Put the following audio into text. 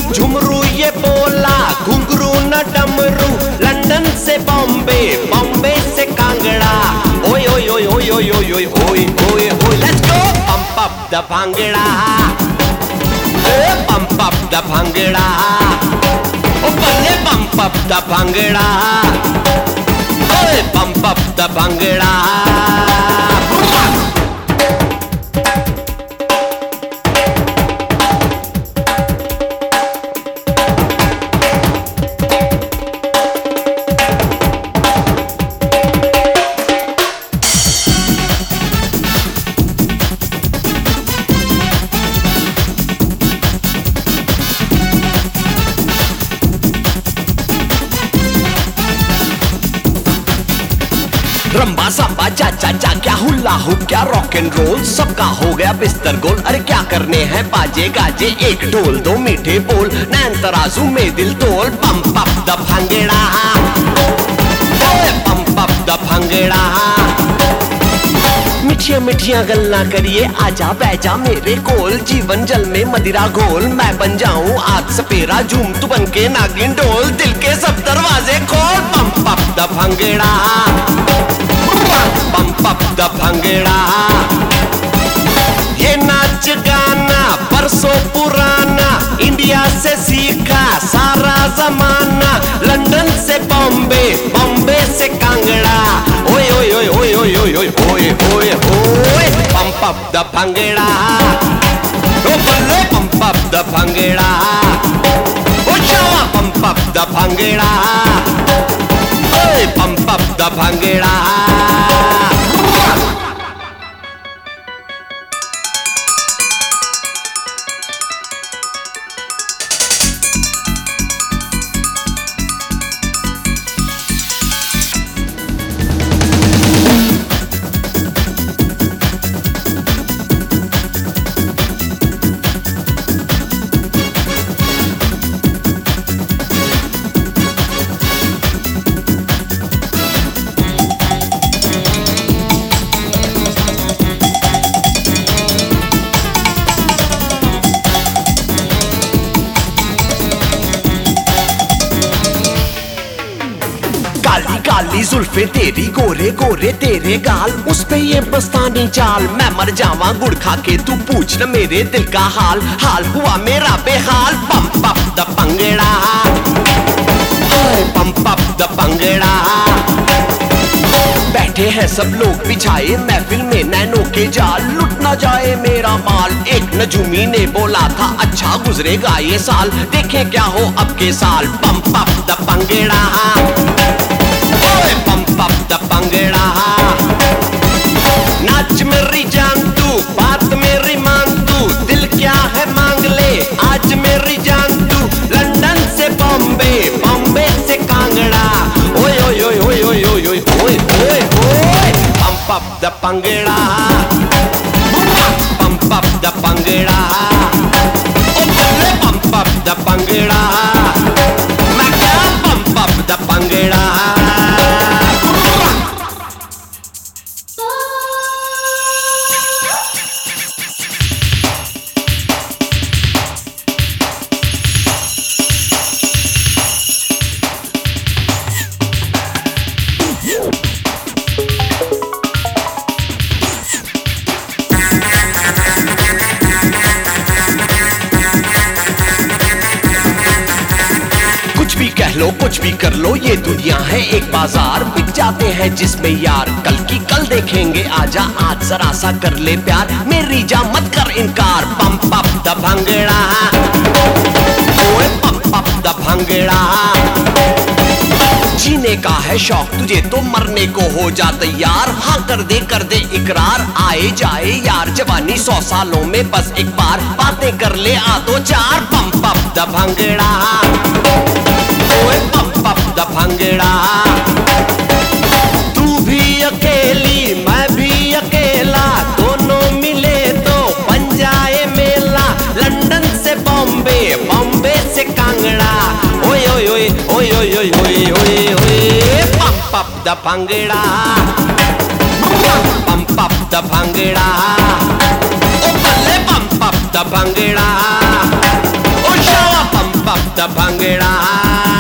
झुमरू ये बोला घुंघरू न डमरू, लंदन से बॉम्बे, बॉम्बे से कांगड़ा, ओए ओए ओए ओए ओए ओए ओए ओए ओए ओए, let's go pump up the bhangra, pump up the bhangra, ओ बल्ले पंप अप द भांगड़ा, ओए pump up the bhangra. Rumba samba जा जा जा, क्या हुल्ला हो क्या रॉक एंड रोल, सबका हो गया बिस्तर गोल। अरे क्या करने हैं बाजे गाजे, एक ढोल दो मीठे बोल, नैन तराजू में दिल तोल, pump up the bhangra, pump up the bhangra. मिठिया मिठिया गल्ला करिए, आजा बैजा मेरे कोल, जीवन जल में मदिरा घोल, मैं बन जाऊं आज सपेरा, झूम तू बन के नागिन डोल, दिल के सब दरवाजे खोल, pump up the bhangra, pump up the bhangra. ये नाच गाना बरसों पुराना, इंडिया से सीखा सारा जमाना, लंदन से बॉम्बे, बॉम्बे से कांगड़ा, ओए ओए ओए ओए ओए ओए ओए ओए ओए ओए, पंप अप द भांगड़ा, ओ बल्ले पंप अप द भांगड़ा, ओ शावा पंप अप द भांगड़ा, ओए पंप अप द भांगड़ा। काली काली जुल्फे तेरी, गोरे गोरे तेरे गाल, उस पे ये बस्तानी चाल, मैं मर जावा गुड़ खा के, तू पूछ न मेरे दिल का हाल, हाल हुआ मेरा बेहाल, pump up the bhangra, pump up the bhangra. बैठे हैं सब लोग बिछाए महफिल में नैनों के जाल, लुट ना जाए मेरा माल, एक नजूमी ने बोला था अच्छा गुजरेगा ये साल, देखें क्या हो अब के साल, pump up the bhangra, pump up the bhangra. नाच मेरी जान तू, बात मेरी मान तू, दिल क्या है मांग ले आज मेरी जान तू, लंदन से बॉम्बे, बॉम्बे से कांगड़ा, ओए ओए ओए ओए ओए ओए ओए ओए ओए ओए, pump up the bhangra, pump up the bhangra, ओ बल्ले पंप अप द भांगड़ा, मैं क्या पंप अप द भांगड़ा। कुछ भी कर लो ये दुनिया है एक बाजार, बिक जाते हैं जिसमें यार, कल की कल देखेंगे आजा, आज जरा सा कर ले प्यार, मेरी जा मत कर इनकार, पंप अप द भांगड़ा, ओए पंप अप द भांगड़ा। जीने का है शौक तुझे तो मरने को हो जा तैयार, हाँ कर दे इकरार, आए जाए यार जवानी 100 सालों में बस एक बार, बातें कर ले आ दो चार, पंप अप द भांगड़ा, ओए पंप अप द भांगड़ा। तू भी अकेली मैं भी अकेला, दोनों मिले तो बन जाए मेला, लंदन से बॉम्बे, बॉम्बे से कांगड़ा, ओए ओए ओए ओए ओए ओए ओए ओए ओए, pump up the bhangra, pump up the bhangra, ओ बल्ले पंप अप द भांगड़ा, ओ शावा पंप त भंगड़ा